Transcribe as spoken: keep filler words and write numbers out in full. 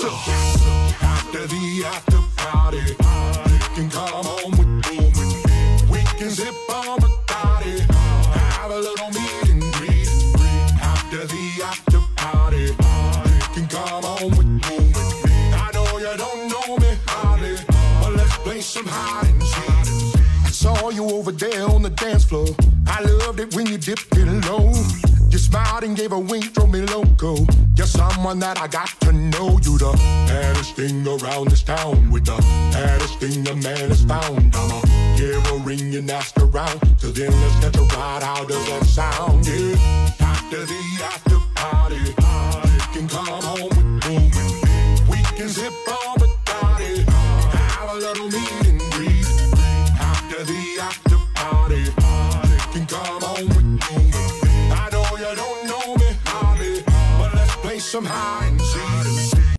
so after the after party, you can come home with me. We can zip on Bacardi, have a little meet and greet. After the after party, you can come home with me. I know you don't know me hardly, but let's play some hide and seek. I saw you over there on the dance floor. I loved it when you dipped it low. You smiled and gave a wink, drove me loco. You're someone that I got to know. You the baddest thing around this town, with the baddest thing a man has found. I'ma give a ring and ask around. Till then, let's get a ride. How does that sound? Yeah. After the after party, you can come home with me. We can zip on Bacardi, have a little meet and greet. After the after party, you can come home with me. I know you don't know me hardly, but let's play some hide and seek.